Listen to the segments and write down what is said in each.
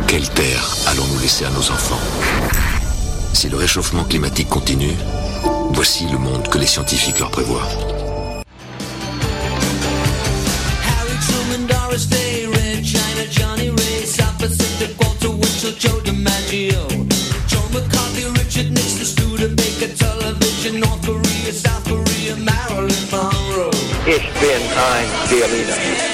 Quelle terre allons-nous laisser à nos enfants? Si le réchauffement climatique continue, voici le monde que les scientifiques leur prévoient. Harry Truman, Doris Day, Red China, Johnny Ray, South Pacific, Walter Winchell, Joe DiMaggio, Joe McCarthy, Richard Nixon, Studebaker, Television, North Korea, South Korea, Marilyn Monroe. Ich bin ein Berliner.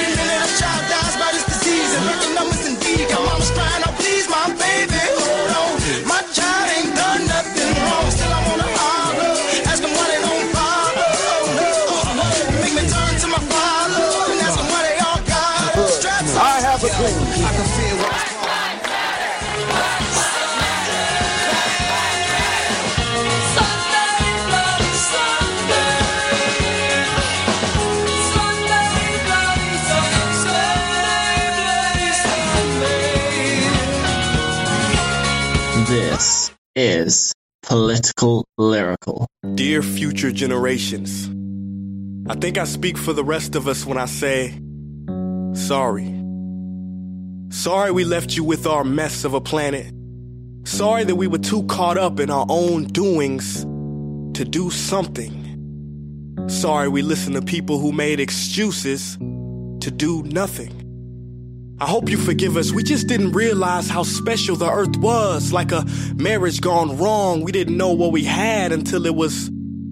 This is Political Lyrical. Dear future generations, I think I speak for the rest of us when I say, sorry. Sorry we left you with our mess of a planet. Sorry that we were too caught up in our own doings to do something. Sorry we listened to people who made excuses to do nothing. I hope you forgive us. We just didn't realize how special the earth was. Like a marriage gone wrong. We didn't know what we had until it was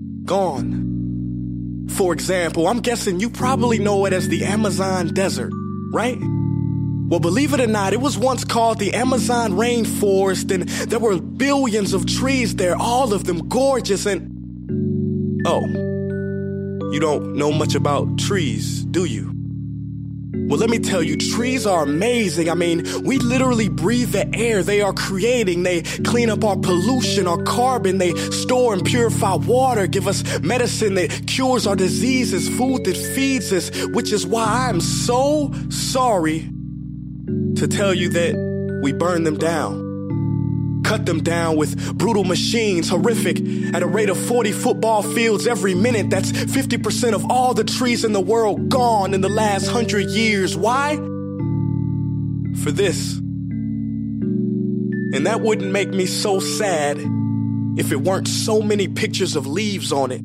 gone. For example, I'm guessing you probably know it as the Amazon desert, right? Well, believe it or not, it was once called the Amazon rainforest, and there were billions of trees there, all of them gorgeous, and... Oh, you don't know much about trees, do you? Well, let me tell you, trees are amazing. I mean, we literally breathe the air they are creating. They clean up our pollution, our carbon. They store and purify water, give us medicine that cures our diseases, food that feeds us, which is why I'm so sorry to tell you that we burn them down. Cut them down with brutal machines, horrific, at a rate of 40 football fields every minute. That's 50% of all the trees in the world gone in the last 100 years. Why? For this. And that wouldn't make me so sad if it weren't so many pictures of leaves on it.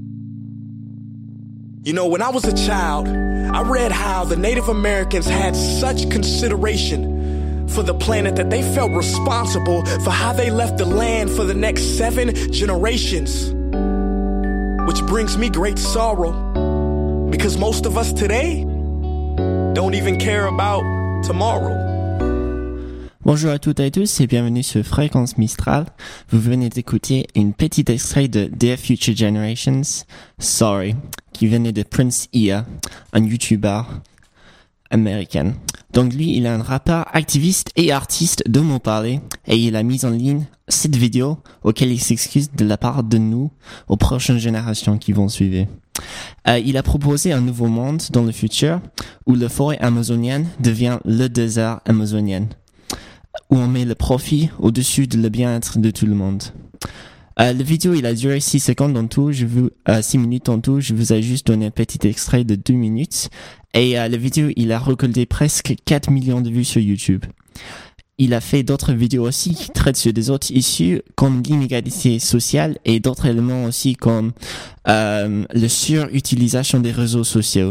You know, when I was a child, I read how the Native Americans had such consideration for the planet that they felt responsible for how they left the land for the next 7 generations. Which brings me great sorrow, because most of us today don't even care about tomorrow. Bonjour à toutes et à tous et bienvenue sur Fréquence Mistral. Vous venez d'écouter une petite extrait de Dear Future Generations, Sorry, qui venait de Prince Ia, un YouTuber américain. Donc lui, il est un rappeur, activiste et artiste de mots parlés et il a mis en ligne cette vidéo auquel il s'excuse de la part de nous aux prochaines générations qui vont suivre. Il a proposé un nouveau monde dans le futur où la forêt amazonienne devient le désert amazonien, où on met le profit au-dessus de le bien-être de tout le monde. La vidéo, il a duré 6 secondes en tout, 6 minutes en tout, je vous ai juste donné un petit extrait de 2 minutes. Et la vidéo, il a récolté presque 4 millions de vues sur YouTube. Il a fait d'autres vidéos aussi qui traitent sur des autres issues comme l'inégalité sociale et d'autres éléments aussi comme la surutilisation des réseaux sociaux.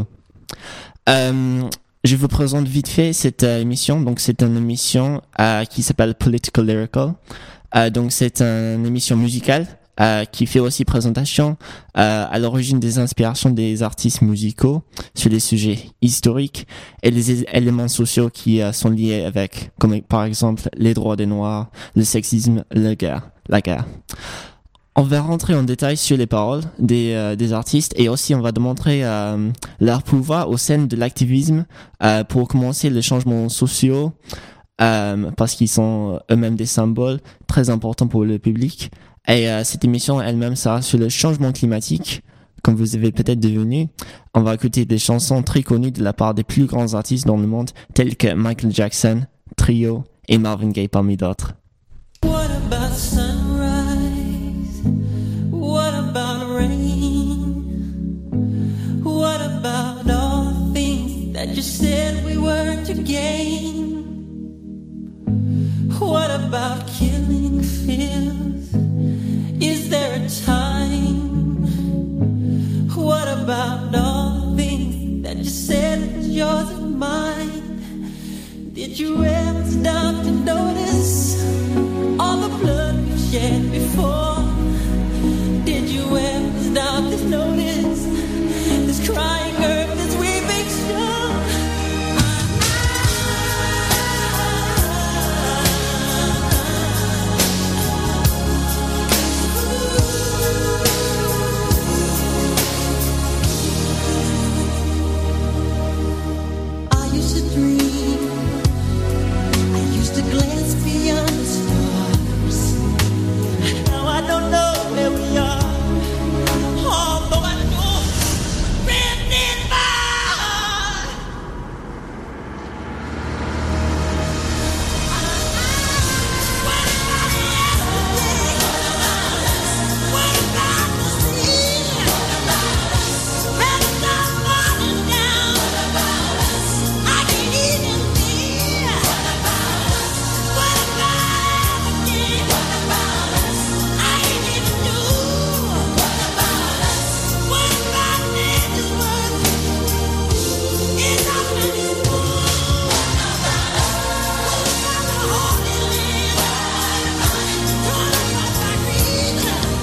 Je vous présente vite fait cette émission. Donc c'est une émission qui s'appelle Political Lyrical. Donc c'est une émission musicale qui fait aussi présentation à l'origine des inspirations des artistes musicaux sur les sujets historiques et les éléments sociaux qui sont liés avec, comme par exemple les droits des Noirs, le sexisme, la guerre. On va rentrer en détail sur les paroles des artistes et aussi on va démontrer leur pouvoir au sein de l'activisme pour commencer les changements sociaux parce qu'ils sont eux-mêmes des symboles très importants pour le public. Et cette émission elle-même sera sur le changement climatique, comme vous avez peut-être devenu. On va écouter des chansons très connues de la part des plus grands artistes dans le monde, tels que Michael Jackson, Trio et Marvin Gaye parmi d'autres. What about sunrise? What about rain? What about all the things that you said we were to gain? about killing fears? Is there a time? What about all the things that you said was yours and mine? Did you ever stop to notice all the blood we've shed before? Did you ever stop to notice this crying earth, this weeping shore? I used to dream, I used to glance beyond the stars. Now I don't know where we are. Although I know written in my heart. What about yesterday? What about the sea? When the sun falling down, I can't even see. What about everything? I ain't even knew. What about nature's worth? It's not really small. What about the Holy Land? Torn across by greed.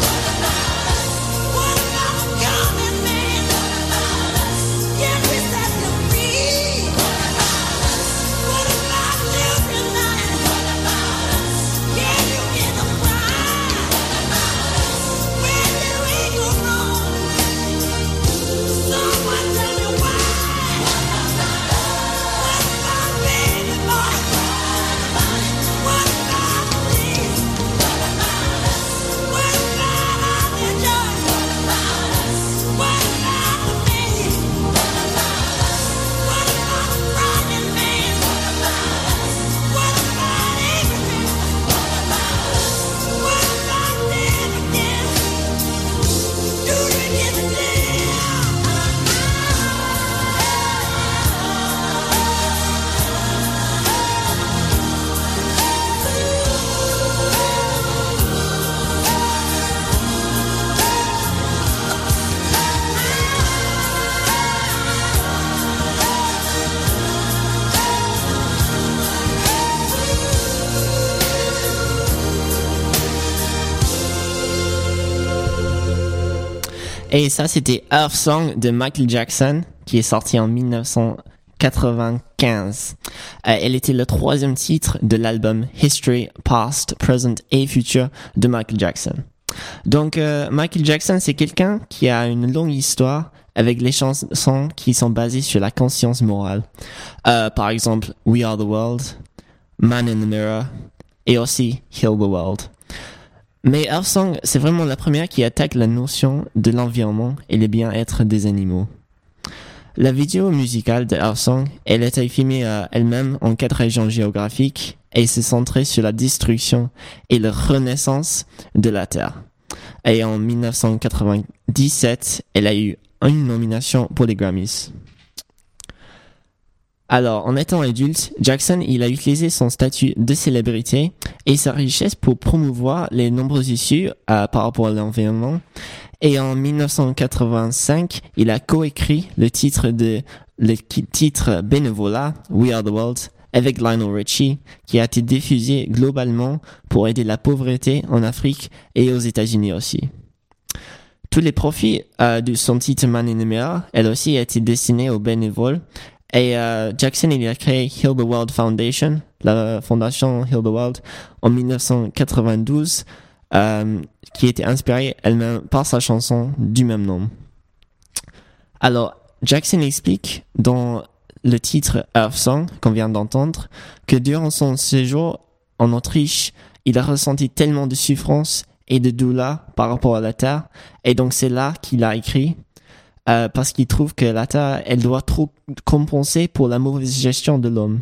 What about the common man? Can we set them free? What about children dying? Can you get them right? Where did we go wrong? Someone tell me why. What about baby boy? What about police? What about all the joy? What about the baby? What about the crying man? What about Abraham? What about David again? Do you give a damn? Et ça, c'était Earth Song de Michael Jackson, qui est sorti en 1995. Elle était le 3e titre de l'album History, Past, Present et Future de Michael Jackson. Donc, Michael Jackson, c'est quelqu'un qui a une longue histoire avec les chansons qui sont basées sur la conscience morale. Par exemple, We Are the World, Man in the Mirror et aussi Heal the World. Mais Earth Song, c'est vraiment la première qui attaque la notion de l'environnement et le bien-être des animaux. La vidéo musicale de Earth Song, elle a été filmée elle-même en 4 régions géographiques et s'est centrée sur la destruction et la renaissance de la Terre. Et en 1997, elle a eu une nomination pour les Grammys. Alors, en étant adulte, Jackson, il a utilisé son statut de célébrité et sa richesse pour promouvoir les nombreux issues par rapport à l'environnement. Et en 1985, il a coécrit le titre bénévolat, We Are the World, avec Lionel Richie, qui a été diffusé globalement pour aider la pauvreté en Afrique et aux États-Unis aussi. Tous les profits de son titre Man in the Mirror, elle aussi a été destinés aux bénévoles. Et Jackson, il a créé Heal the World Foundation, la fondation Heal the World, en 1992, qui était inspirée elle-même par sa chanson du même nom. Alors, Jackson explique dans le titre Earth Song, qu'on vient d'entendre, que durant son séjour en Autriche, il a ressenti tellement de souffrance et de douleur par rapport à la Terre, et donc c'est là qu'il a écrit, parce qu'il trouve que la Terre, elle doit trop compenser pour la mauvaise gestion de l'homme.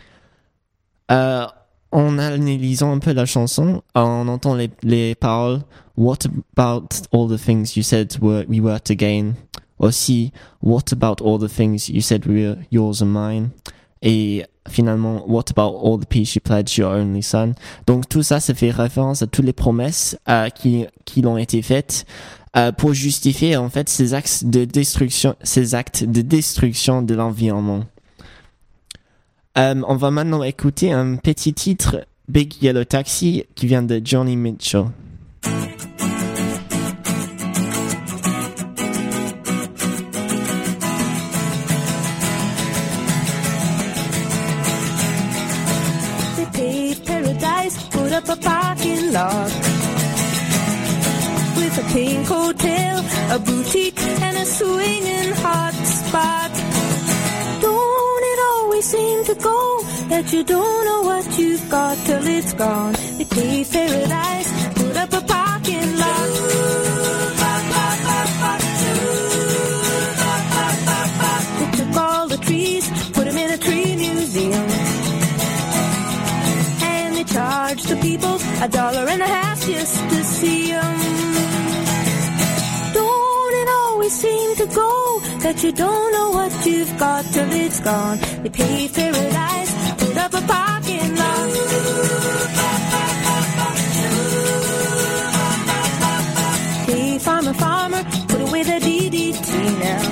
En analysant un peu la chanson, on entend les paroles « What about all the things you said we were to gain ?» Aussi « What about all the things you said were yours and mine ?» et finalement, what about all the peace you pledged your only son? Donc tout ça, ça fait référence à toutes les promesses qui l'ont été faites pour justifier en fait ces actes de destruction de l'environnement. On va maintenant écouter un petit titre, Big Yellow Taxi, qui vient de Joni Mitchell. They paved paradise, put up a parking lot with a pink hotel, a boutique, and a swinging hot spot. Don't it always seem to go that you don't know what you've got till it's gone? They paved paradise, put up a parking lot. They took all the trees, put them in a tree museum, and they charged the people $1.50 just to see them. Don't it always seem to go that you don't know what you've got till it's gone? They paved paradise, put up a parking lot. Hey, farmer, farmer, put away the DDT now.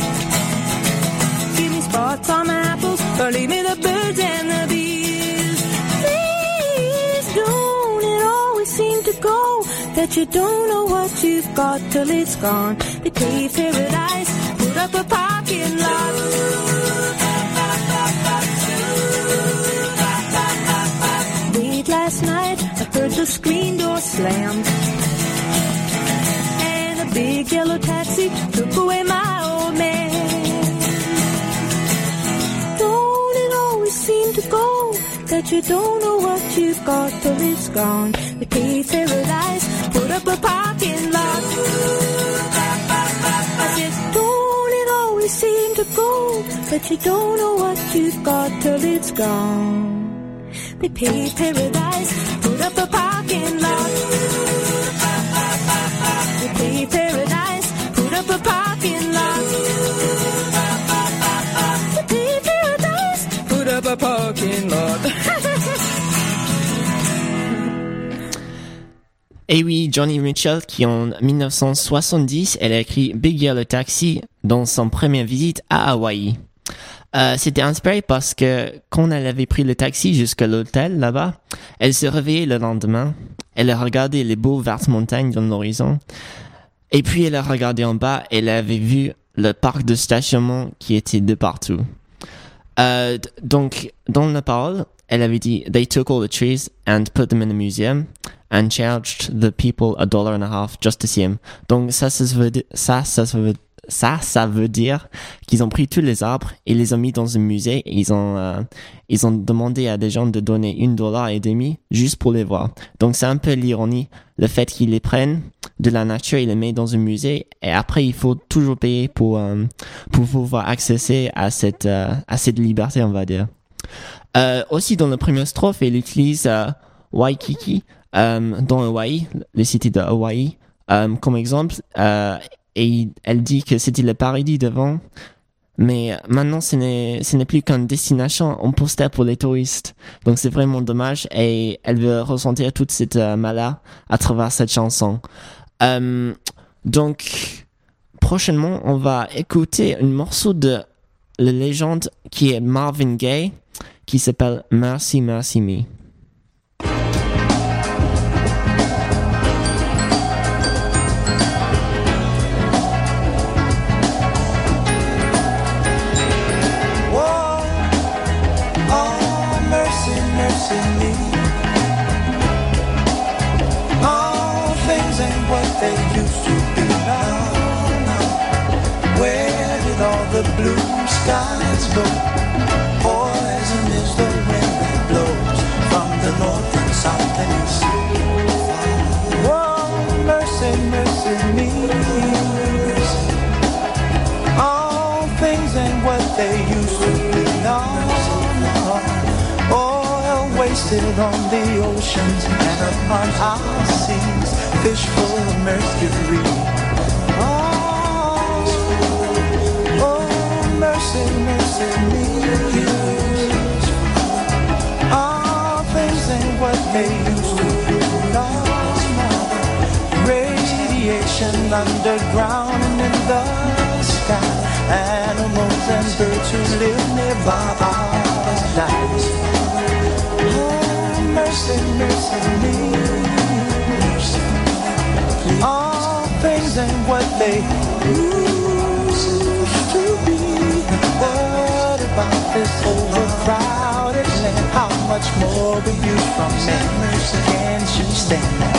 Give me spots on my apples, or leave me the birds and the bees. Please, don't it always seem to go that you don't know what you've got till it's gone? They paved paradise, put up a parking lot. Late last night, I heard the screen door slam, and a big yellow taxi took away my old man. Don't it always seem to go that you don't know what you've got till it's gone? They paved paradise, put up a parking lot. I said, don't it always seem to go that you don't know what you've got till it's gone? They paved paradise, put up a parking lot. They paved paradise, put up a parking lot. They paved paradise, put up a parking lot. Et oui, Joni Mitchell, qui en 1970, elle a écrit Big Yellow Taxi dans son première visite à Hawaï. C'était inspiré parce que quand elle avait pris le taxi jusqu'à l'hôtel là-bas, elle se réveillait le lendemain, elle a regardé les beaux vertes montagnes dans l'horizon, et puis elle a regardé en bas, elle avait vu le parc de stationnement qui était de partout. Donc, dans la parole, elle avait dit, they took all the trees and put them in a museum and charged the people $1.50 just to see them. Donc ça veut dire qu'ils ont pris tous les arbres et les ont mis dans un musée et ils ont demandé à des gens de donner $1.50 juste pour les voir. Donc c'est un peu l'ironie, le fait qu'ils les prennent de la nature, ils les mettent dans un musée et après il faut toujours payer pour pouvoir accéder à cette liberté, on va dire. Aussi dans la première strophe, elle utilise Waikiki dans Hawaï, le cité de Hawaï, comme exemple, et elle dit que c'était le paradis devant, mais maintenant ce n'est plus qu'une destination en poster pour les touristes. Donc c'est vraiment dommage et elle veut ressentir toute cette malheur à travers cette chanson. Donc prochainement on va écouter un morceau de la légende qui est Marvin Gaye, qui s'appelle Mercy Mercy Me. The blue skies go. Poison is the wind that blows from the north and south and east. Oh, mercy, mercy me. All things ain't what they used to be. No, oil wasted on the oceans and upon our seas, fish full of mercury. Mercy, mercy me. they used to be lost now. Radiation underground and in the sky. Animals and birds who live nearby are dying. Oh, mercy, mercy me. All things ain't what they used to be. What about this overcrowded land? How much more will you from me? Can't you stand that?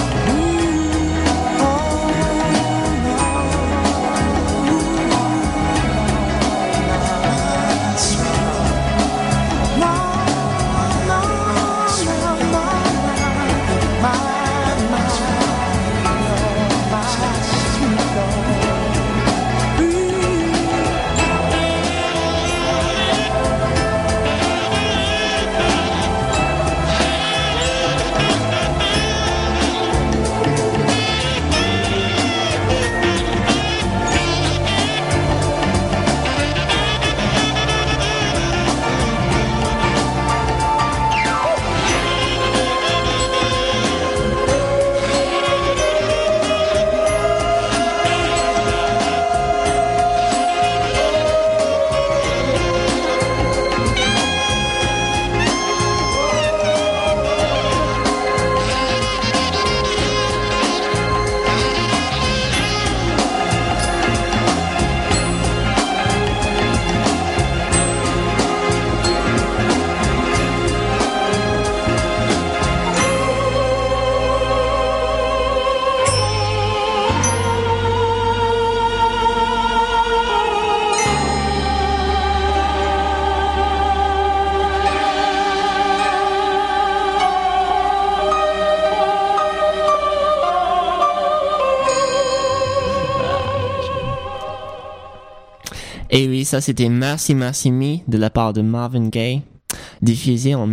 Et oui, ça c'était Merci Merci Me de la part de Marvin Gaye, diffusé en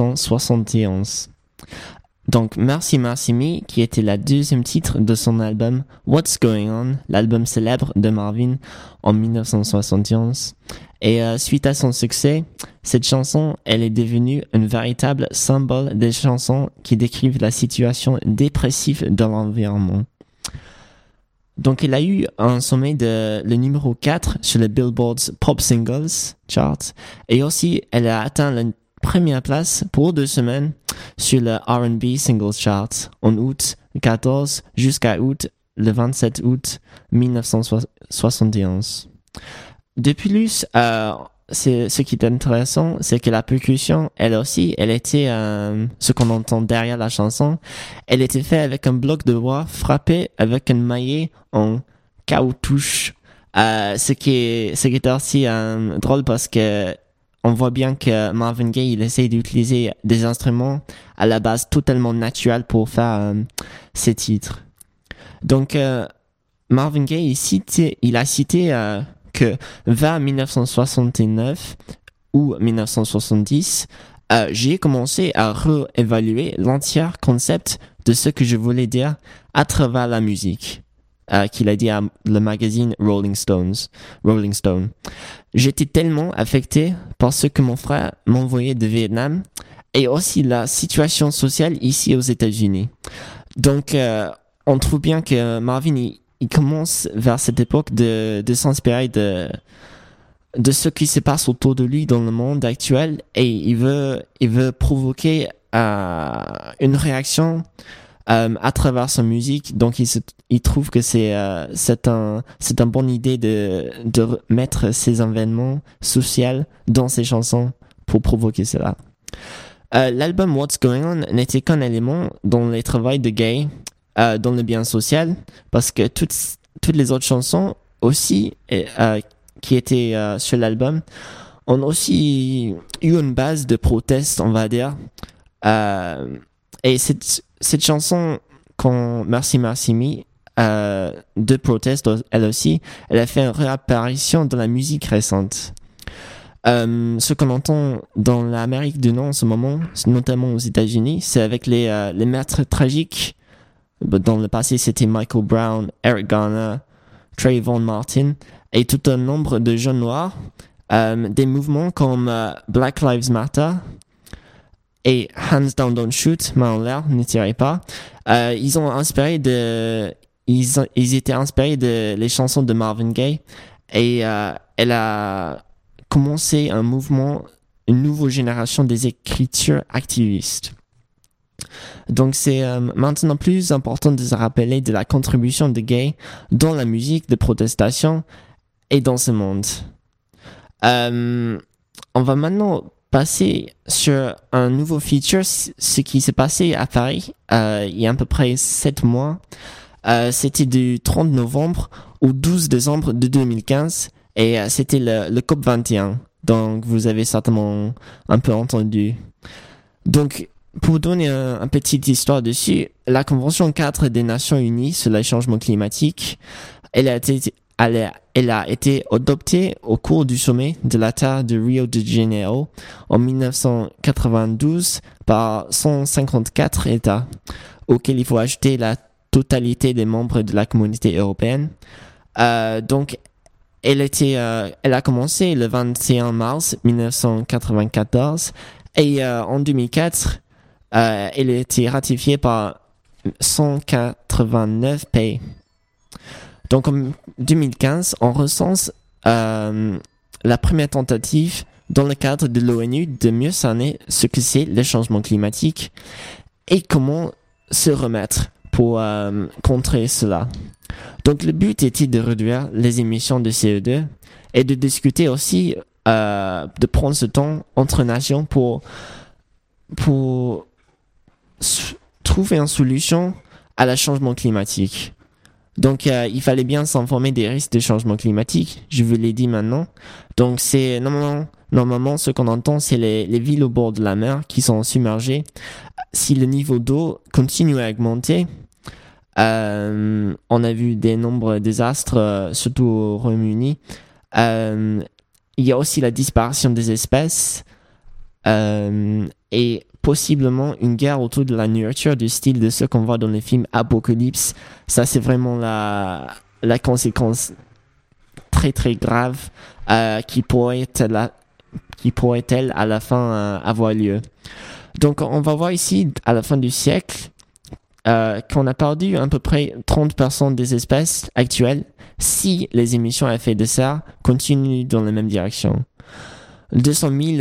1971. Donc Merci Merci Me, qui était la deuxième titre de son album What's Going On, l'album célèbre de Marvin en 1971. Et suite à son succès, cette chanson, elle est devenue un véritable symbole des chansons qui décrivent la situation dépressive de l'environnement. Donc, elle a eu un sommet de le numéro 4 sur le Billboard's Pop Singles chart. Et aussi, elle a atteint la première place pour 2 semaines sur le R&B Singles chart en août 14 jusqu'à le 27 août 1971. De plus, ce qui est intéressant, c'est que la percussion, elle aussi, elle était, ce qu'on entend derrière la chanson, elle était faite avec un bloc de bois frappé avec un maillet en caoutchouc. Ce qui est aussi drôle parce que on voit bien que Marvin Gaye, il essaie d'utiliser des instruments à la base totalement naturels pour faire ses titres. Donc, Marvin Gaye, il a cité que vers 1969 ou 1970, j'ai commencé à réévaluer l'entier concept de ce que je voulais dire à travers la musique, qu'il a dit à le magazine Rolling Stone. J'étais tellement affecté par ce que mon frère m'envoyait de Vietnam et aussi la situation sociale ici aux États-Unis. Donc, on trouve bien que Marvin, il commence vers cette époque de s'inspirer de ce qui se passe autour de lui dans le monde actuel et il veut provoquer une réaction à travers sa musique. Donc il trouve que c'est une bonne idée de mettre ces événements sociaux dans ses chansons pour provoquer cela. L'album What's Going On n'était qu'un élément dans les travaux de Gaye dans le bien social, parce que toutes les autres chansons aussi qui étaient sur l'album ont aussi eu une base de proteste, on va dire. Et cette chanson, Merci Merci Me, de proteste, elle aussi, elle a fait une réapparition dans la musique récente. Ce qu'on entend dans l'Amérique du Nord en ce moment, notamment aux États-Unis, c'est avec les meurtres tragiques. Dans le passé, c'était Michael Brown, Eric Garner, Trayvon Martin et tout un nombre de jeunes noirs. Des mouvements comme Black Lives Matter et Hands Down Don't Shoot, main en l'air, ne tirez pas. Ils étaient inspirés de les chansons de Marvin Gaye et elle a commencé un mouvement, une nouvelle génération des écritures activistes. Donc c'est maintenant plus important de se rappeler de la contribution de Gaye dans la musique de protestation et dans ce monde. On va maintenant passer sur un nouveau feature, ce qui s'est passé à Paris il y a à peu près 7 mois. C'était du 30 novembre au 12 décembre de 2015 et c'était le COP21. Donc vous avez certainement un peu entendu. Donc pour vous donner une petite histoire dessus, la Convention 4 des Nations Unies sur le changement climatique, elle a été adoptée au cours du sommet de la Terre de Rio de Janeiro en 1992 par 154 États, auxquels il faut ajouter la totalité des membres de la communauté européenne. Donc, elle a commencé le 21 mars 1994 et en 2004, elle a été ratifiée par 189 pays. Donc en 2015, on recense la première tentative dans le cadre de l'ONU de mieux cerner ce que c'est le changement climatique et comment se remettre pour contrer cela. Donc le but était de réduire les émissions de CO2 et de discuter aussi de prendre ce temps entre nations pour trouver une solution à le changement climatique. Donc, il fallait bien s'informer des risques de changement climatique. Je vous l'ai dit maintenant. Donc, c'est normalement ce qu'on entend, c'est les villes au bord de la mer qui sont submergées. Si le niveau d'eau continue à augmenter, on a vu des nombreux désastres, surtout au Royaume-Uni. Il y a aussi la disparition des espèces et possiblement une guerre autour de la nourriture du style de ce qu'on voit dans les films Apocalypse. Ça, c'est vraiment la conséquence très très grave qui pourrait-elle à la fin avoir lieu. Donc, on va voir ici, à la fin du siècle, qu'on a perdu à peu près 30% des espèces actuelles si les émissions à effet de serre continuent dans la même direction. 200 millions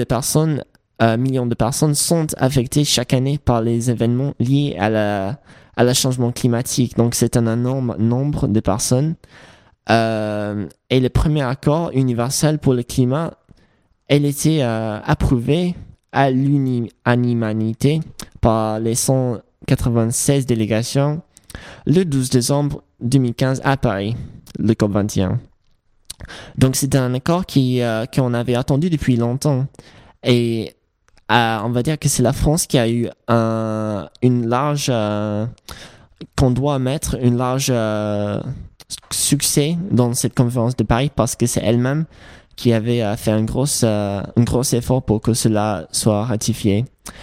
de personnes sont affectées chaque année par les événements liés à la changement climatique. Donc, c'est un énorme nombre de personnes. Et le premier accord universel pour le climat, elle était approuvé à l'unanimité par les 196 délégations le 12 décembre 2015 à Paris, le COP21. Donc, c'est un accord qu'on avait attendu depuis longtemps. Et on va dire que c'est la France qui a eu une large qu'on doit mettre une large succès dans cette conférence de Paris parce que c'est elle-même qui avait fait un gros effort pour que cela soit ratifié.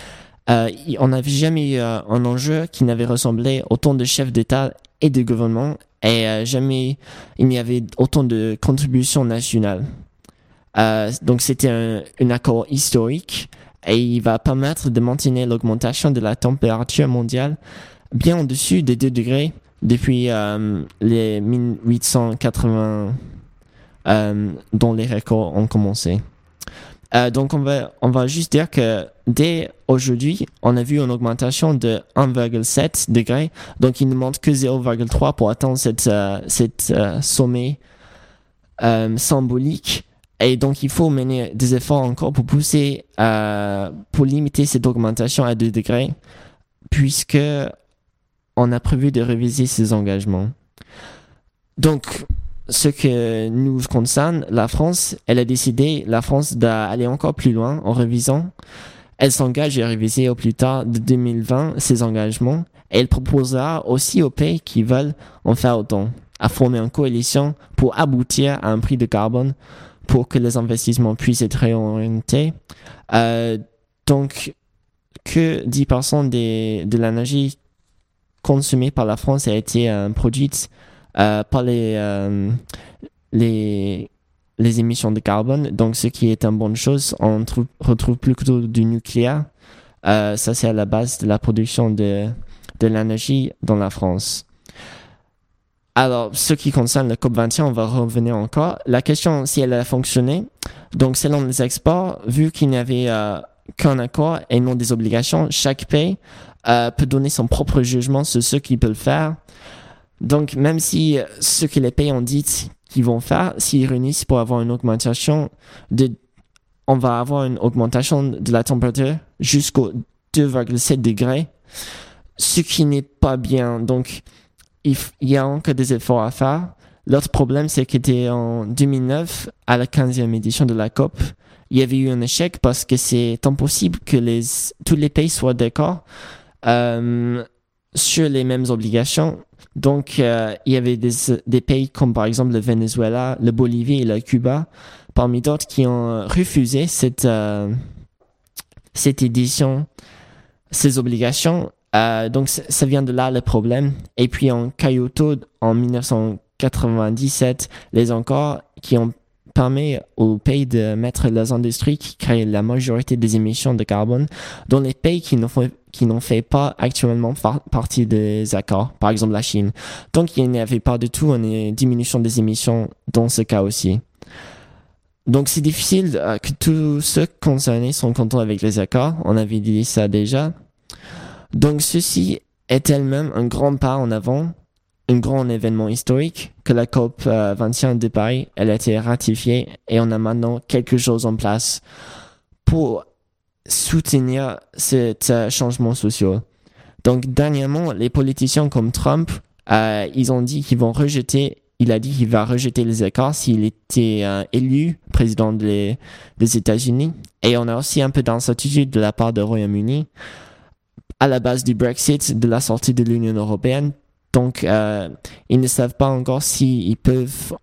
On n'avait jamais eu un enjeu qui n'avait ressemblé autant de chefs d'État et de gouvernement et jamais il n'y avait autant de contributions nationales. Donc c'était un accord historique et il va permettre de maintenir l'augmentation de la température mondiale bien au-dessus des 2 degrés depuis les 1880 dont les records ont commencé. Donc on va juste dire que dès aujourd'hui, on a vu une augmentation de 1,7 degré. Donc il ne manque que 0,3 pour atteindre cette sommet symbolique. Et donc, il faut mener des efforts encore pour pousser, pour limiter cette augmentation à 2 degrés, puisque on a prévu de réviser ces engagements. Donc, ce que nous concerne, la France, elle a décidé, d'aller encore plus loin en révisant. Elle s'engage à réviser au plus tard de 2020 ses engagements. Et elle proposera aussi aux pays qui veulent en faire autant, à former une coalition pour aboutir à un prix de carbone pour que les investissements puissent être réorientés. Donc, que 10% de l'énergie consommée par la France a été produite par les émissions de carbone. Donc, ce qui est une bonne chose, on retrouve plutôt du nucléaire Ça, c'est à la base de la production de l'énergie dans la France. Alors, ce qui concerne le COP21, on va revenir encore. La question, si elle a fonctionné, donc selon les experts, vu qu'il n'y avait qu'un accord et non des obligations, chaque pays peut donner son propre jugement sur ce qu'ils peuvent faire. Donc, même si ce que les pays ont dit qu'ils vont faire, s'ils réunissent pour avoir une augmentation on va avoir une augmentation de la température jusqu'au 2,7 degrés, ce qui n'est pas bien. Donc, il y a encore des efforts à faire. L'autre problème, c'est qu'était en 2009, à la 15e édition de la COP, il y avait eu un échec parce que c'est impossible que tous les pays soient d'accord sur les mêmes obligations. Donc, il y avait des pays comme par exemple le Venezuela, le Bolivie et le Cuba, parmi d'autres, qui ont refusé cette édition, ces obligations. Donc, ça vient de là le problème. Et puis, en Kyoto, en 1997, les accords qui ont permis aux pays de mettre leurs industries qui créent la majorité des émissions de carbone dans les pays qui n'en fait pas actuellement partie des accords, par exemple la Chine. Donc, il n'y avait pas du tout une diminution des émissions dans ce cas aussi. Donc, c'est difficile que tous ceux concernés sont contents avec les accords. On avait dit ça déjà. Donc, ceci est elle-même un grand pas en avant, un grand événement historique que la COP 21 de Paris, elle a été ratifiée et on a maintenant quelque chose en place pour soutenir cet changement social. Donc, dernièrement, les politiciens comme Trump, ils ont dit qu'ils vont rejeter, il a dit qu'il va rejeter les accords s'il était élu président des États-Unis. Et on a aussi un peu d'incertitude de la part du Royaume-Uni à la base du Brexit, de la sortie de l'Union européenne. Donc, ils ne savent pas encore s'ils peuvent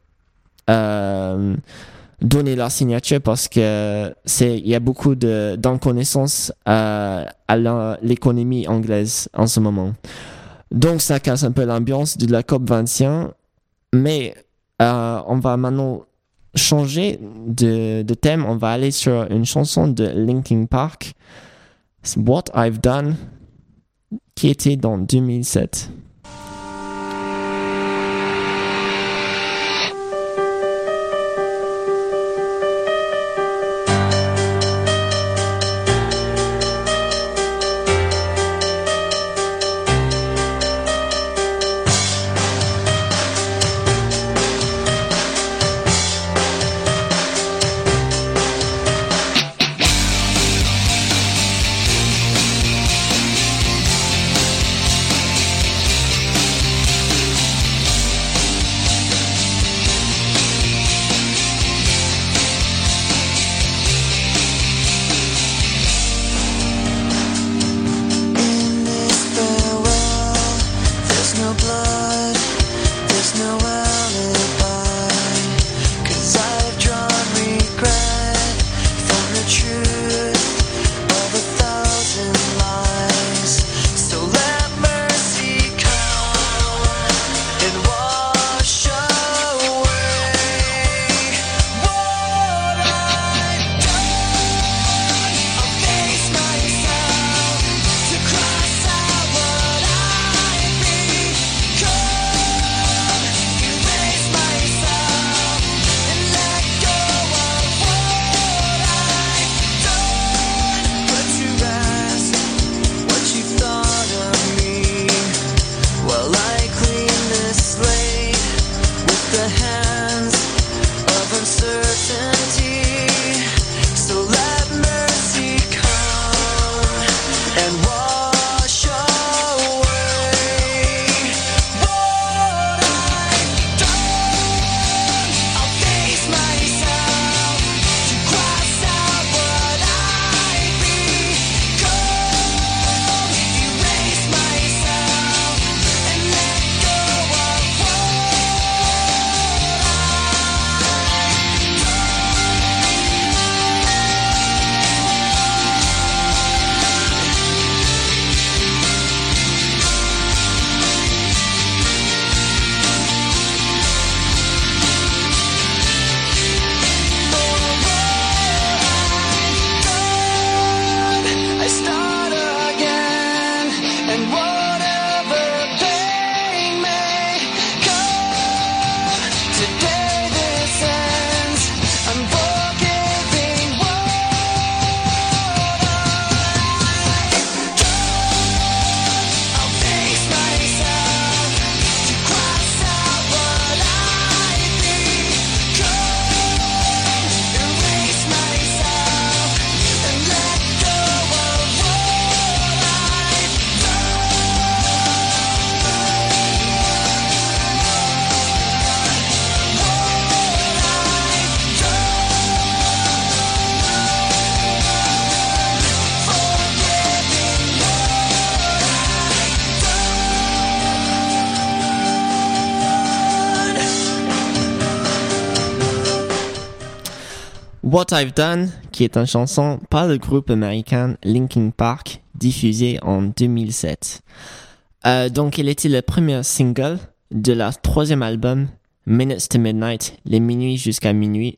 donner leur signature parce que il y a beaucoup d'inconnaissance à l'économie anglaise en ce moment. Donc, ça casse un peu l'ambiance de la COP 21. Mais on va maintenant changer de thème. On va aller sur une chanson de Linkin Park, What I've Done, qui était dans 2007. What I've Done, qui est une chanson par le groupe américain Linkin Park, diffusée en 2007. Donc, elle était le premier single de leur troisième album, Minutes to Midnight, les minutes jusqu'à minuit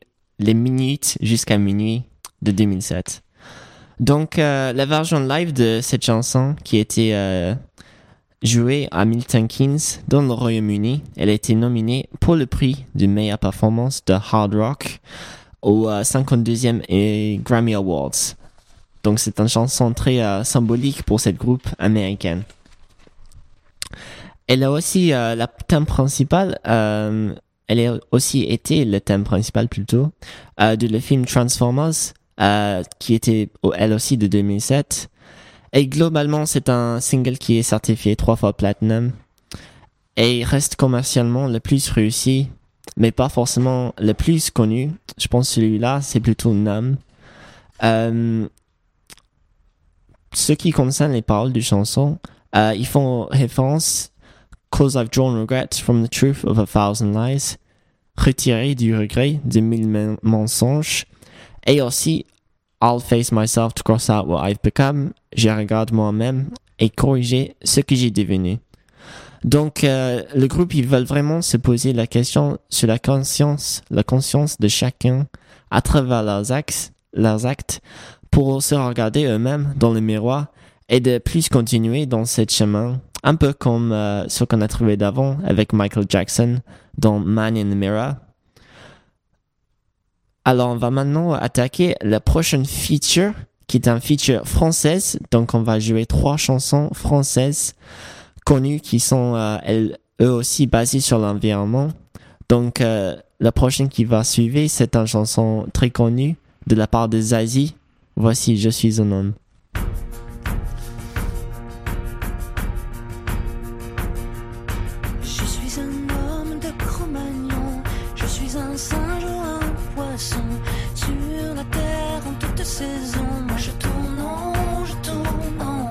de 2007. Donc, la version live de cette chanson, qui était jouée à Milton Keynes dans le Royaume-Uni, elle a été nominée pour le prix de meilleure performance de hard rock au 52e et Grammy Awards. Donc, c'est une chanson très symbolique pour cette groupe américaine. Elle a aussi la thème principale, elle a aussi été le thème principal plutôt de le film Transformers, qui était elle aussi de 2007. Et globalement, c'est un single qui est certifié 3 fois platinum et reste commercialement le plus réussi, mais pas forcément le plus connu. Je pense que celui-là, c'est plutôt Numb. Ce qui concerne les paroles de chanson, ils font référence Cause I've drawn regret from the truth of 1,000 lies, retiré du regret de 1000 mensonges, et aussi I'll face myself to cross out what I've become, je regarde moi-même et corriger ce que j'ai devenu. Donc le groupe, ils veulent vraiment se poser la question sur la conscience de chacun à travers leurs actes pour se regarder eux-mêmes dans le miroir et de plus continuer dans ce chemin, un peu comme ce qu'on a trouvé d'avant avec Michael Jackson dans Man in the Mirror. Alors, on va maintenant attaquer la prochaine feature, qui est un feature française. Donc, on va jouer 3 chansons françaises connues qui sont, eux aussi, basées sur l'environnement. Donc, la prochaine qui va suivre, c'est une chanson très connue de la part de Zazie. Voici Je suis un homme. Je suis un homme de Cro-Magnon, je suis un singe ou un poisson, sur la terre en toute saison, moi je tourne en rond.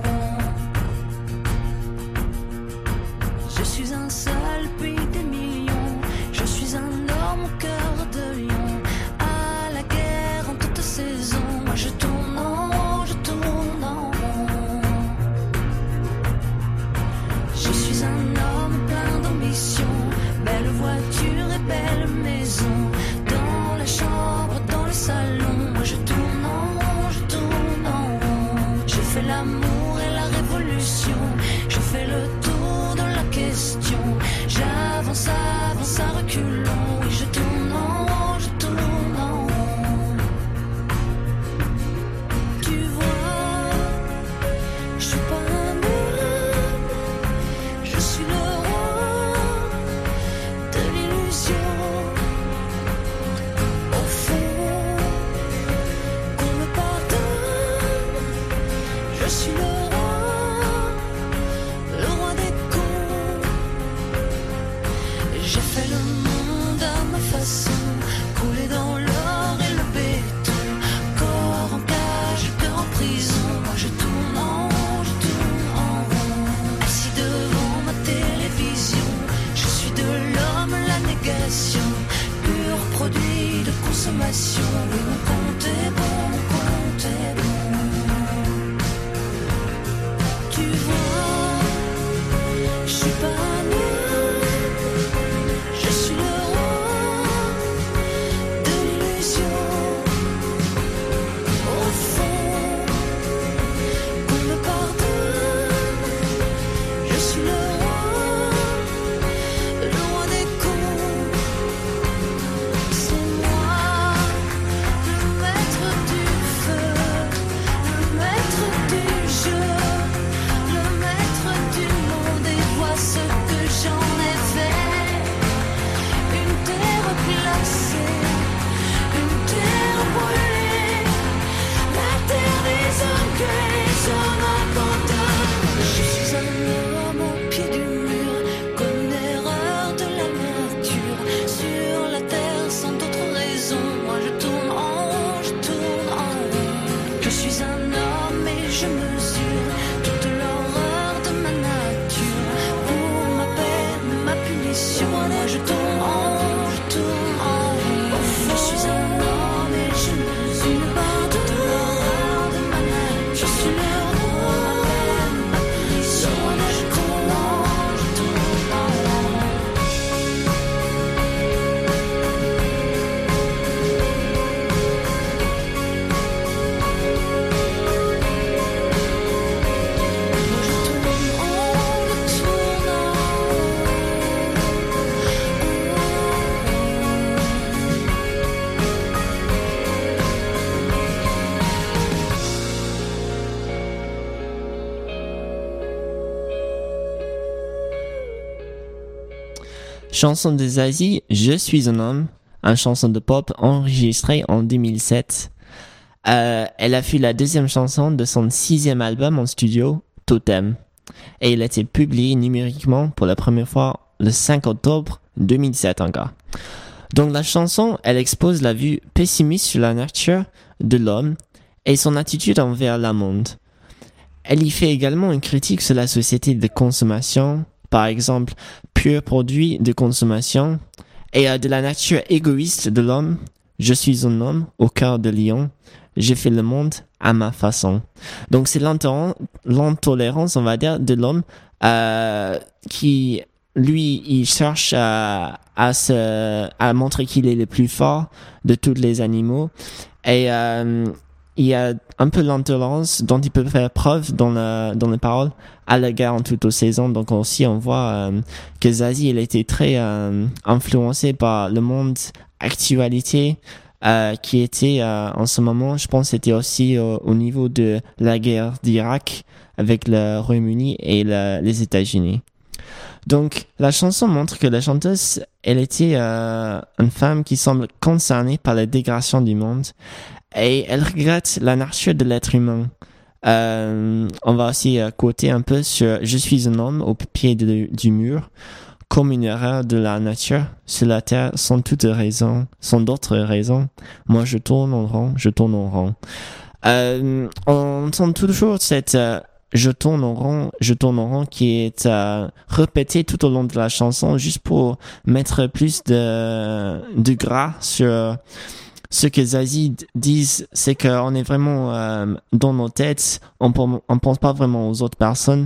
Je suis un seul puis des millions, je suis un homme au cœur de lion, à la guerre en toute saison, moi je tourne en rond. Je suis un homme plein d'ambition, belle voiture et belle maison, dans la chambre, dans le salon, moi je tourne en rond. Chanson de Zazie, Je suis un homme, une chanson de pop enregistrée en 2007. Elle a fait la deuxième chanson de son 6e album en studio, Totem. Et elle a été publiée numériquement pour la première fois le 5 octobre 2007 encore. Donc la chanson, elle expose la vue pessimiste sur la nature de l'homme et son attitude envers le monde. Elle y fait également une critique sur la société de consommation, par exemple, pur produit de consommation, et de la nature égoïste de l'homme. Je suis un homme au cœur de lion, j'ai fait le monde à ma façon. Donc c'est l'intolérance, on va dire, de l'homme qui, lui, il cherche à montrer qu'il est le plus fort de tous les animaux. Et il y a un peu l'intolérance dont il peut faire preuve dans les paroles à l'égard en toute saison. Donc aussi on voit que Zazie, il a été très influencé par le monde actualité qui était en ce moment, je pense, c'était aussi au niveau de la guerre d'Irak avec le Royaume-Uni et les États-Unis. Donc la chanson montre que la chanteuse, elle était une femme qui semble concernée par la dégradation du monde. Et elle regrette la nature de l'être humain. On va aussi quoter un peu sur « Je suis un homme au pied du mur, comme une erreur de la nature, sur la terre sans d'autres raisons. Moi je tourne en rond, je tourne en rond. » On entend toujours cette je tourne en rond qui est répété tout au long de la chanson juste pour mettre plus de gras sur ce que Zazie disent, c'est qu'on est vraiment dans nos têtes, on pense pas vraiment aux autres personnes,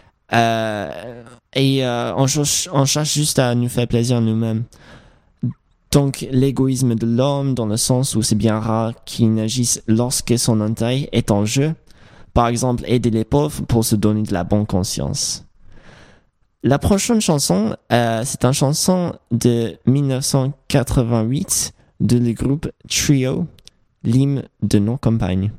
et on cherche juste à nous faire plaisir nous-mêmes. Donc l'égoïsme de l'homme, dans le sens où c'est bien rare qu'il n'agisse lorsque son intérêt est en jeu, par exemple aider les pauvres pour se donner de la bonne conscience. La prochaine chanson, c'est une chanson de 1988 de le groupe Trio, l'hymne de nos campagnes.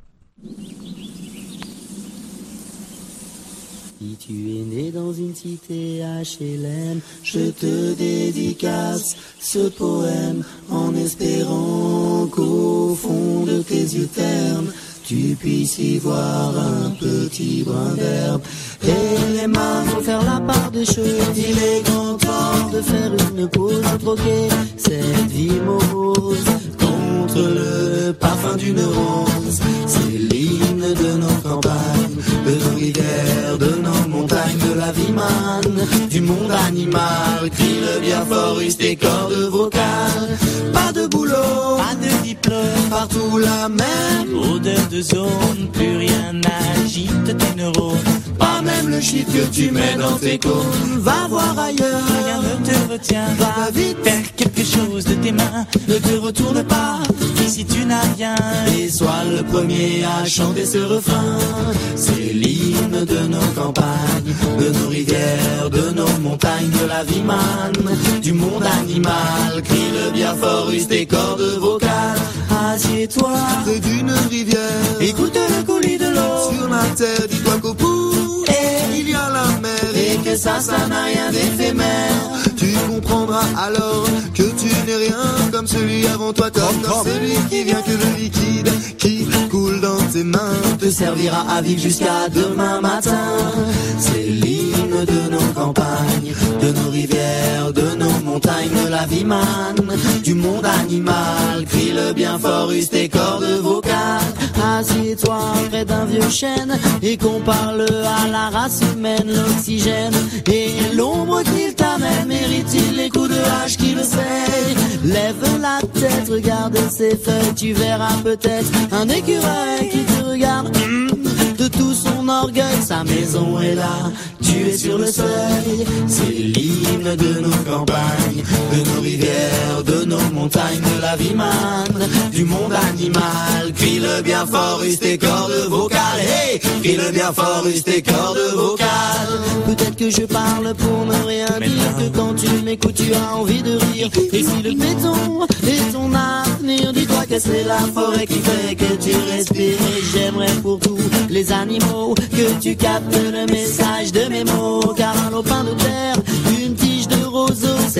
Si tu es né dans une cité HLM, je te dédicace ce poème en espérant qu'au fond de tes yeux ternes, tu puisses y voir un petit brin d'herbe. Et les mains vont faire la part des choses. Il est grand temps de faire une pause, troquer cette vie morose contre le parfum d'une rose. C'est l'hymne de nos campagnes, de nos rivières, de nos montagnes, de la vie manne, du monde animal. Crie le bien fort, use tes cordes vocales. Pas de boulot, pas de diplôme, partout la même odeur de zone. Plus rien n'agite tes neurones, pas même le shit que tu mets dans tes cônes. Va voir ailleurs, rien ne te retient. Va vite faire quelque chose de tes mains. Ne te retourne pas, ici tu n'as rien. Et sois le premier à chanter ce refrain. C'est l'hymne de nos campagnes, de nos rivières, de nos montagnes, de la vie manne, du monde animal. Crie-le bien fort, use tes cordes vocales. Assieds-toi près d'une rivière, écoute le coulis de l'eau. Sur la terre, dis-toi qu'au bout il y a la mer, et que ça n'a rien d'éphémère. Tu comprendras alors que tu n'es rien comme celui avant toi, comme celui qui vient, que le liquide qui coule dans tes mains te servira à vivre jusqu'à demain matin. C'est l'hymne de nos campagnes, de nos rivières, de nos montagnes, de la vie manne, du monde animal. Crie-le bien fort, use tes cordes vocales. Assieds-toi près d'un vieux chêne et compare-le à la race humaine. L'oxygène et l'ombre qu'il t'amène, mérite-t-il les coups de hache qui le sait? Lève la tête, regarde ses feuilles, tu verras peut-être un écureuil qui te regarde. De tout son orgueil, sa maison est là, tu es sur le seuil. C'est l'hymne de nos campagnes, de nos rivières, de nos montagnes, de la vie manne, du monde animal. Crie-le bien fort, use tes cordes vocales. Hey, crie-le bien fort, use tes cordes vocales. Peut-être que je parle pour ne rien dire, que quand tu m'écoutes tu as envie de rire. Et si le béton est ton avenir, dis-toi que c'est la forêt qui fait que tu respires. Et j'aimerais pour tous les animaux que tu captes le message de mes mots, car un lopin de terre, une tige de roseau servira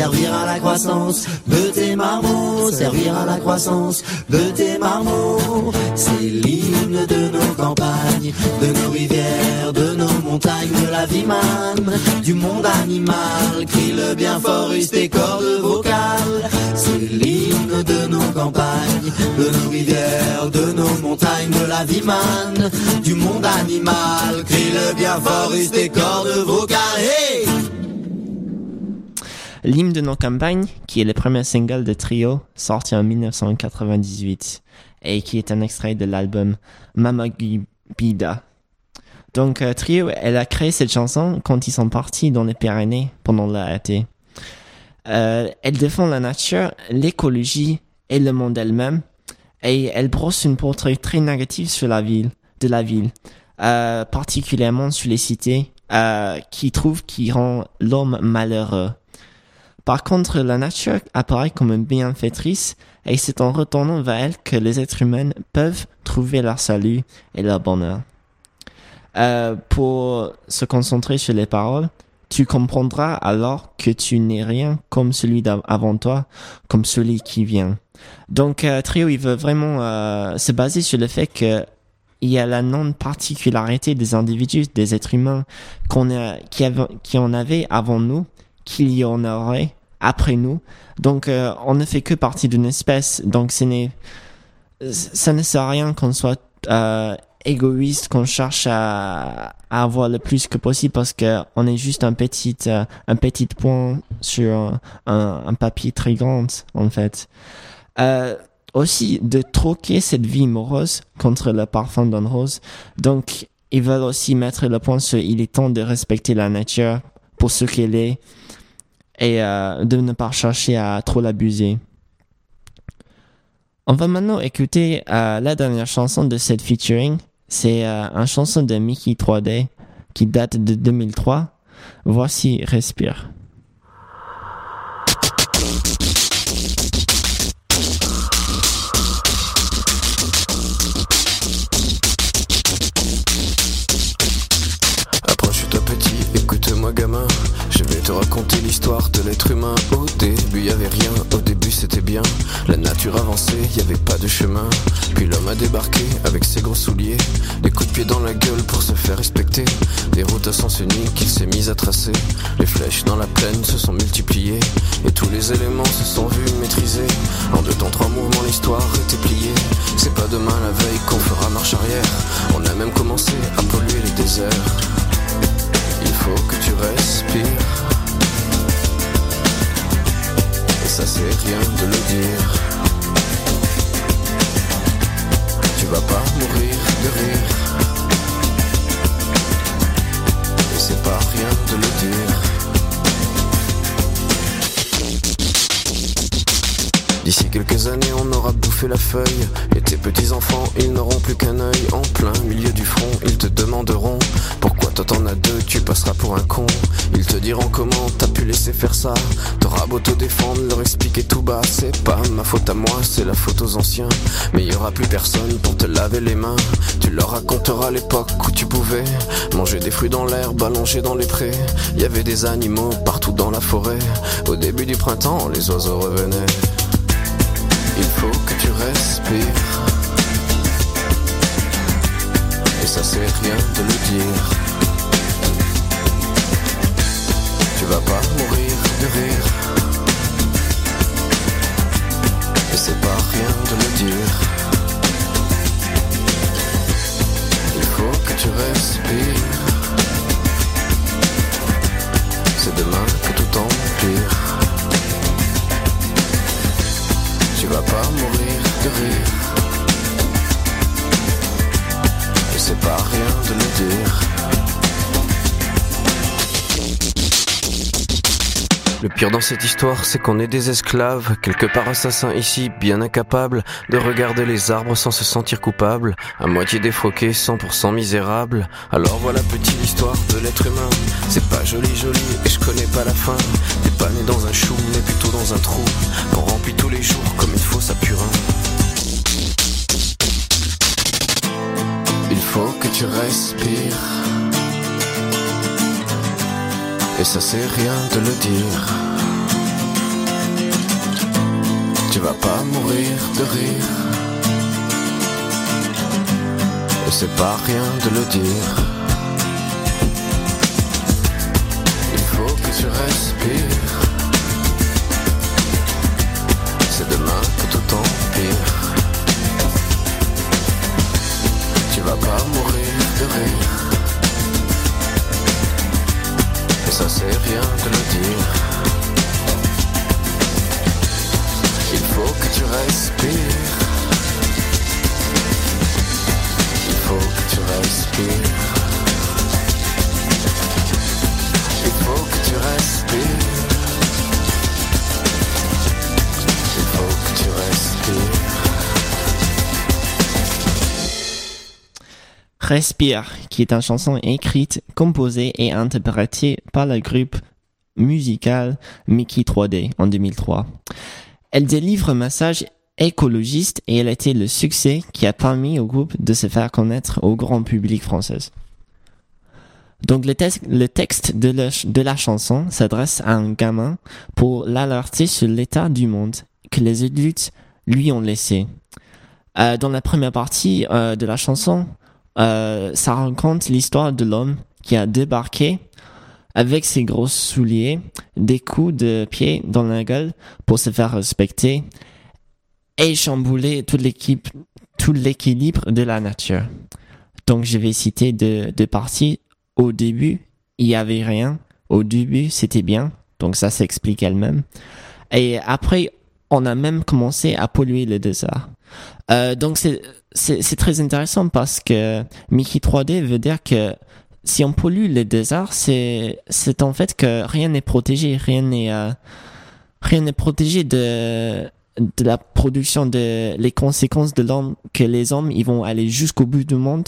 la croissance de tes marmots, servir à la croissance de tes marmots. C'est l'hymne de nos campagnes, de nos rivières, de nos montagnes, de la vie manne, du monde animal, crie le bien fort, use tes cordes vocales. C'est l'hymne de nos campagnes, de nos rivières, de nos montagnes, de la vie manne, du monde animal, crie le bien fort, use tes cordes vocales. Hey! L'hymne de nos campagnes, qui est le premier single de Trio, sorti en 1998, et qui est un extrait de l'album Mamagibida. Donc Trio, elle a créé cette chanson quand ils sont partis dans les Pyrénées pendant l'été. Elle défend la nature, l'écologie et le monde elle-même, et elle brosse un portrait très négatif sur la ville, particulièrement sur les cités, qui rend l'homme malheureux. Par contre, la nature apparaît comme une bienfaitrice, et c'est en retournant vers elle que les êtres humains peuvent trouver leur salut et leur bonheur. Pour se concentrer sur les paroles, tu comprendras alors que tu n'es rien comme celui d'avant toi, comme celui qui vient. Donc, Trio, il veut vraiment se baser sur le fait que il y a la non-particularité des individus, des êtres humains qui en avaient avant nous, qu'il y en aurait après nous. Donc, on ne fait que partie d'une espèce. Donc, ça ne sert à rien qu'on soit égoïste, qu'on cherche à avoir le plus que possible parce que on est juste un petit point sur un papier très grand, en fait. Aussi, de troquer cette vie morose contre le parfum d'une rose. Donc, ils veulent aussi mettre le point sur il est temps de respecter la nature pour ce qu'elle est et de ne pas chercher à trop l'abuser. On va maintenant écouter la dernière chanson de cette featuring. C'est une chanson de Mickey 3D qui date de 2003. Voici Respire. Approche-toi petit, écoute-moi gamin. Je vais te raconter l'histoire de l'être humain. Au début y avait rien, au début c'était bien. La nature avançait, y avait pas de chemin. Puis l'homme a débarqué avec ses gros souliers, des coups de pied dans la gueule pour se faire respecter. Des routes à sens unique qu'il s'est mis à tracer. Les flèches dans la plaine se sont multipliées, et tous les éléments se sont vus maîtrisés. En 2 temps 3 mouvements l'histoire était pliée. C'est pas demain la veille qu'on fera marche arrière. On a même commencé à polluer les déserts. Il faut que tu respires, et ça c'est rien de le dire. Tu vas pas mourir de rire, et c'est pas rien de le dire. D'ici quelques années on aura bouffé la feuille, et tes petits enfants ils n'auront plus qu'un œil. En plein milieu du front ils te demanderont pourquoi toi t'en as 2, tu passeras pour un con. Ils te diront comment t'as pu laisser faire ça. T'auras beau te défendre, leur expliquer tout bas. C'est pas ma faute à moi, c'est la faute aux anciens. Mais y aura plus personne pour te laver les mains. Tu leur raconteras l'époque où tu pouvais manger des fruits dans l'herbe, allongés dans les prés. Y avait des animaux partout dans la forêt. Au début du printemps, les oiseaux revenaient. Il faut que tu respires, et ça c'est rien de le dire. Tu vas pas mourir de rire, et c'est pas rien de le dire. Il faut que tu respires, c'est demain que tout empire. Tu vas pas mourir de rire, et c'est pas rien de le dire. Le pire dans cette histoire, c'est qu'on est des esclaves, quelque part assassins ici, bien incapables de regarder les arbres sans se sentir coupables, à moitié défroqués, 100% misérables. Alors voilà petite histoire de l'être humain. C'est pas joli et je connais pas la fin. T'es pas né dans un chou, mais plutôt dans un trou qu'on remplit tous les jours comme il faut sa purin. Il faut que tu respires, et ça c'est rien de le dire. Tu vas pas mourir de rire. Et c'est pas rien de le dire. Il faut que tu respires. C'est demain que tout empire. Tu vas pas mourir de rire. Et ça c'est rien de le dire. Il faut que tu respires. Il faut que tu respires. Il faut que tu respires. Il faut que tu respires. Respire, qui est une chanson écrite, composée et interprétée par le groupe musical Mickey 3D en 2003. Elle délivre un message écologiste et elle a été le succès qui a permis au groupe de se faire connaître au grand public français. Donc le texte de la chanson s'adresse à un gamin pour l'alerter sur l'état du monde que les adultes lui ont laissé. Dans la première partie de la chanson, ça raconte l'histoire de l'homme qui a débarqué avec ses gros souliers, des coups de pied dans la gueule pour se faire respecter et chambouler tout l'équilibre de la nature. Donc je vais citer deux parties. Au début, il y avait rien. Au début, c'était bien. Donc ça s'explique elle-même. Et après, on a même commencé à polluer le désert. Donc c'est très intéressant parce que Mickey 3D veut dire que si on pollue le désert, c'est en fait que rien n'est protégé, rien n'est protégé de la production, de les conséquences de l'homme, que les hommes ils vont aller jusqu'au bout du monde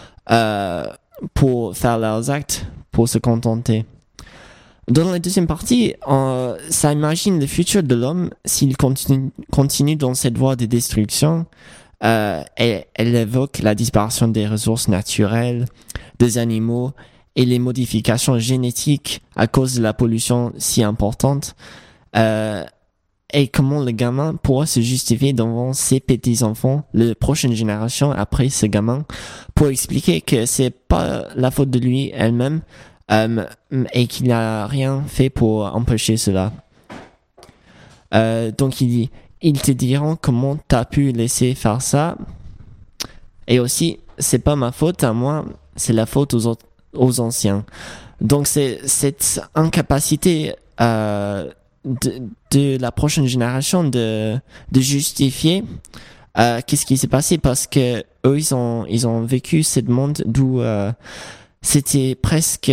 pour faire leurs actes, pour se contenter. Dans la deuxième partie, ça imagine le futur de l'homme s'il continue dans cette voie de destruction. Elle évoque la disparition des ressources naturelles, des animaux et les modifications génétiques à cause de la pollution si importante. Et comment le gamin pourra se justifier devant ses petits-enfants, la prochaine génération après ce gamin, pour expliquer que c'est pas la faute de lui elle-même, et qu'il n'a rien fait pour empêcher cela. Donc il dit, ils te diront comment t'as pu laisser faire ça. Et aussi, c'est pas ma faute à moi, c'est la faute aux anciens. Donc c'est cette incapacité de la prochaine génération de justifier qu'est-ce qui s'est passé, parce que eux ils ont vécu ce monde d'où c'était presque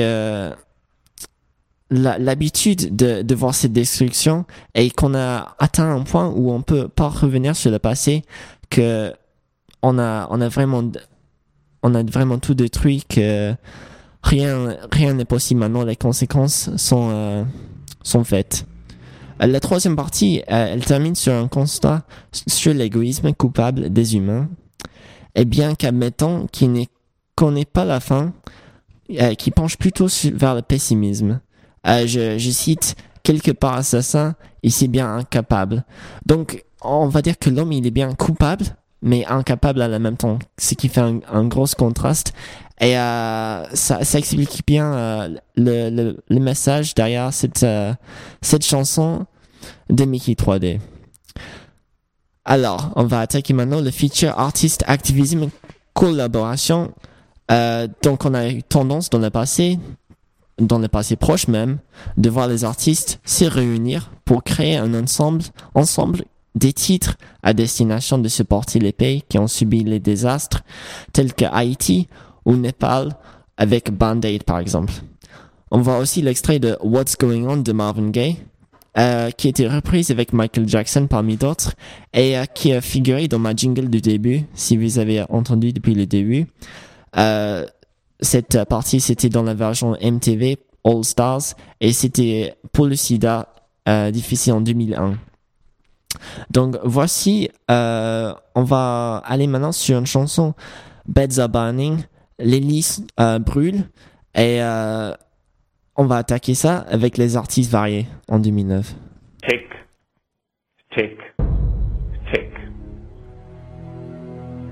l'habitude de voir cette destruction, et qu'on a atteint un point où on peut pas revenir sur le passé, que on a vraiment tout détruit, que rien n'est possible maintenant, les conséquences sont faites. La troisième partie, elle termine sur un constat sur l'égoïsme coupable des humains, et bien qu'admettant qu'il ne connaît pas la fin, qui penche plutôt vers le pessimisme. Je cite, quelque part assassin, il s'est bien incapable. Donc, on va dire que l'homme, il est bien coupable, mais incapable à la même temps, ce qui fait un gros contraste. Et ça explique bien le message derrière cette chanson de Mickey 3D. Alors, on va attaquer maintenant le feature artist activism collaboration. Donc on a eu tendance dans le passé proche même, de voir les artistes se réunir pour créer un ensemble des titres à destination de supporter les pays qui ont subi les désastres, tels que Haïti ou Népal, avec Band-Aid par exemple. On voit aussi l'extrait de What's Going On de Marvin Gaye, qui a été reprise avec Michael Jackson parmi d'autres, et qui a figuré dans ma jingle du début, si vous avez entendu depuis le début. Cette partie, c'était dans la version MTV All Stars, et c'était pour le sida, diffusé en 2001. Donc voici, on va aller maintenant sur une chanson, Beds Are Burning, les lits brûlent, et on va attaquer ça avec les artistes variés en 2009. Tick, tick,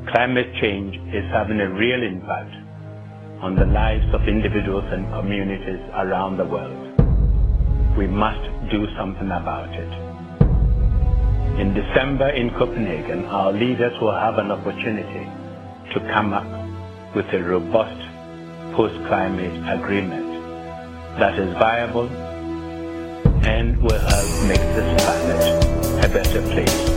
climate change is having a real impact on the lives of individuals and communities around the world. We must do something about it. In December in Copenhagen, our leaders will have an opportunity to come up with a robust post-climate agreement that is viable and will help make this planet a better place.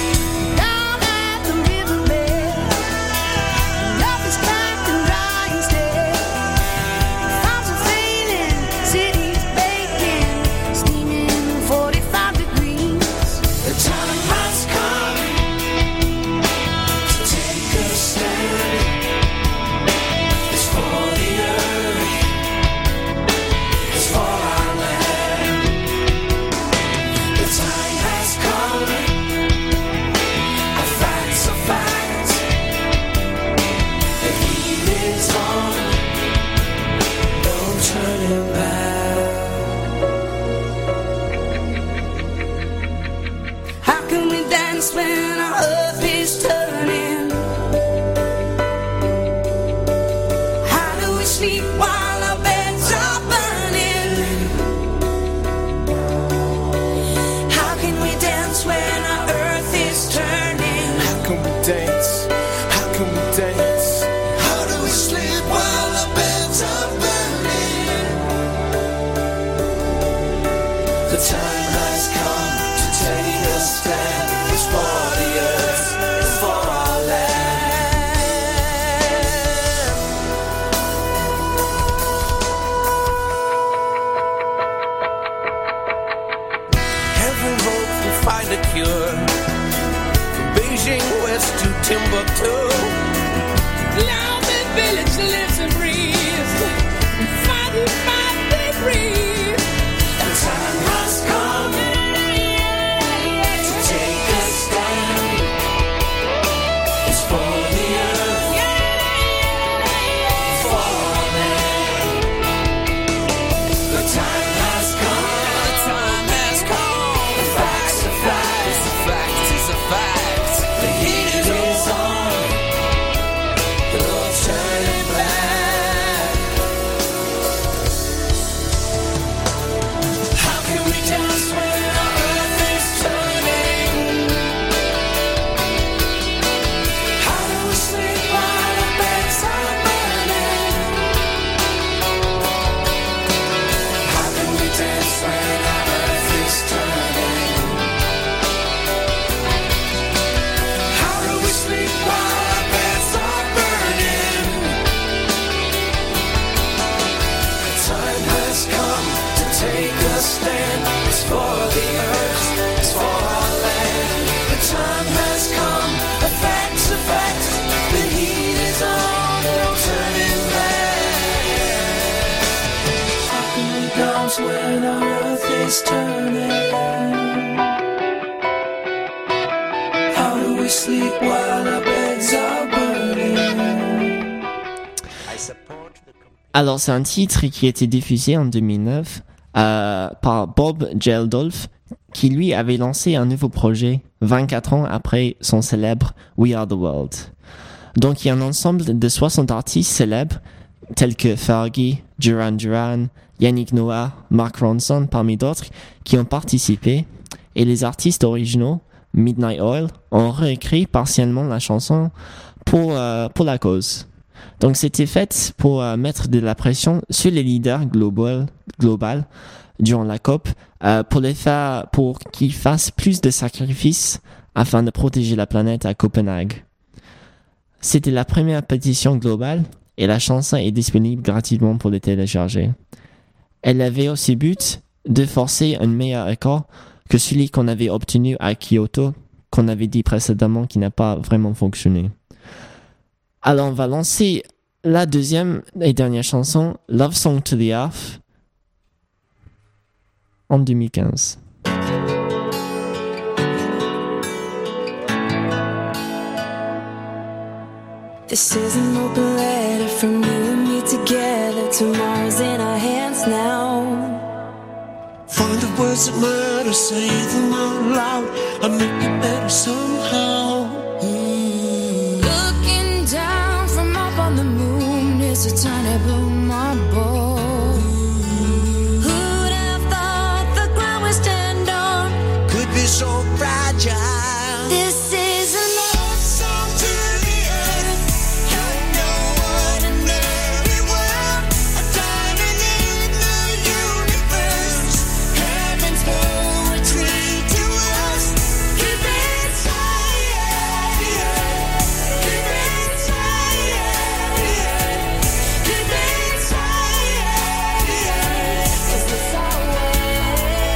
Alors, c'est un titre qui a été diffusé en 2009 par Bob Geldof, qui lui avait lancé un nouveau projet 24 ans après son célèbre We Are the World. Donc, il y a un ensemble de 60 artistes célèbres, tels que Fergie, Duran Duran, Yannick Noah, Mark Ronson, parmi d'autres, qui ont participé. Et les artistes originaux, Midnight Oil, ont réécrit partiellement la chanson pour la cause. Donc, c'était fait pour mettre de la pression sur les leaders global durant la COP pour qu'ils fassent plus de sacrifices afin de protéger la planète à Copenhague. C'était la première pétition globale et la chanson est disponible gratuitement pour les télécharger. Elle avait aussi but de forcer un meilleur accord que celui qu'on avait obtenu à Kyoto, qu'on avait dit précédemment qui n'a pas vraiment fonctionné. Alors, on va lancer la deuxième et dernière chanson, Love Song to the Earth, en 2015. This is an open letter from you and me together. Tomorrow's in our hands now. Find the words that matter, say them out loud. I make it better somehow. Look so fragile. This is a love song to the earth. I know ordinary world, a diamond in the universe. Heaven's poetry to us. Keep it silent. Keep it silent. Keep it silent. 'Cause it's our world.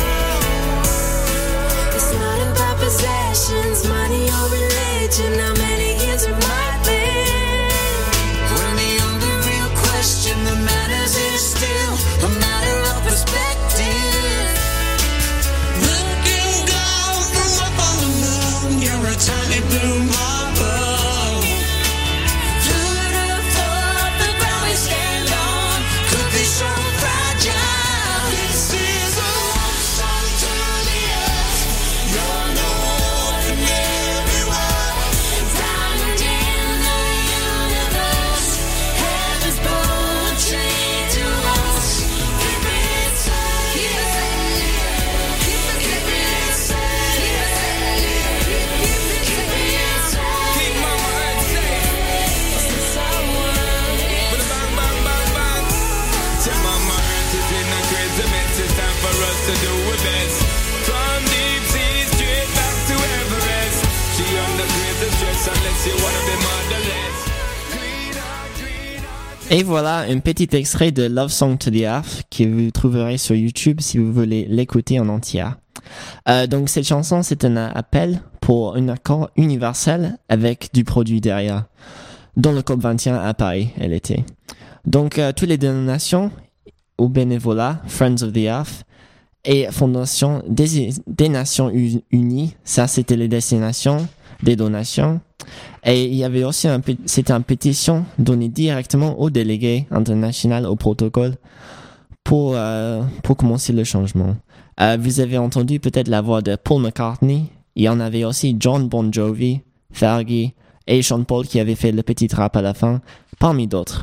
It's not about possessions, money or religion. How many years it might be. When the only real question that matters is still a matter of perspective. Looking down from up on the moon, you're a tiny blue marble. Beautiful, the ground we stand on could be so fragile. This is a love song to the earth. You're no ordinary world. Diamond in the universe. Heaven's poetry to us. Keep it silent. Keep it silent. Keep it silent. Keep my word safe. It's our world. Bang, bang, bang, bang. Tell Mama Earth is in a crazy mess. It's time for us to do our best. From deep sea straight back to Everest. She under crazy stress unless you wanna be motherless. Et voilà un petit extrait de Love Song to the Earth que vous trouverez sur YouTube si vous voulez l'écouter en entier. Donc cette chanson, c'est un appel pour un accord universel avec du produit derrière. Dans le COP21 à Paris, elle était. Donc toutes les donations au bénévolat, Friends of the Earth, et Fondation des Nations Unies, ça c'était les destinations des donations. Et il y avait aussi c'était une pétition donnée directement aux délégués internationaux au protocole pour commencer le changement. Vous avez entendu peut-être la voix de Paul McCartney. Il y en avait aussi John Bon Jovi, Fergie et Sean Paul qui avait fait le petit rap à la fin, parmi d'autres.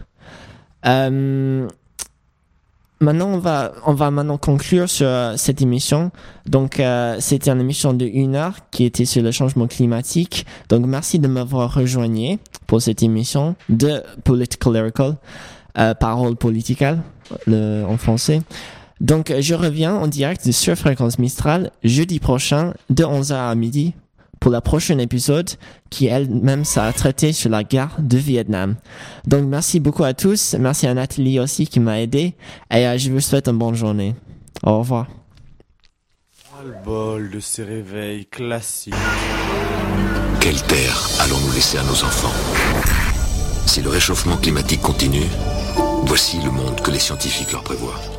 Maintenant, on va maintenant conclure sur cette émission. Donc, c'était une émission de 1 heure qui était sur le changement climatique. Donc, merci de m'avoir rejoigné pour cette émission de Political Lyrical, parole politicale, en français. Donc, je reviens en direct sur Fréquence Mistral jeudi prochain de 11h à midi pour la prochaine épisode qui elle-même sera traité sur la guerre de Vietnam. Donc merci beaucoup à tous, merci à Nathalie aussi qui m'a aidé et je vous souhaite une bonne journée. Au revoir. Le bol de ces réveils classiques. Quelle terre allons-nous laisser à nos enfants? Si le réchauffement climatique continue, voici le monde que les scientifiques leur prévoient.